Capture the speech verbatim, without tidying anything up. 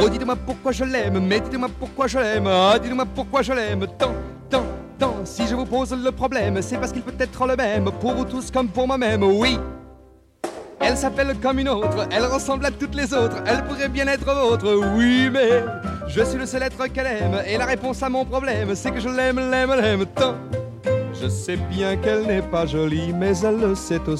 dites-moi pourquoi je l'aime, mais dites-moi pourquoi je l'aime. Oh, dites-moi pourquoi je l'aime tant, tant, tant. Si je vous pose le problème, c'est parce qu'il peut être le même pour vous tous comme pour moi-même, oui. Elle s'appelle comme une autre, elle ressemble à toutes les autres, elle pourrait bien être vôtre, oui, mais je suis le seul être qu'elle aime, et la réponse à mon problème, c'est que je l'aime, l'aime, l'aime tant. Je sais bien qu'elle n'est pas jolie, mais elle le sait aussi.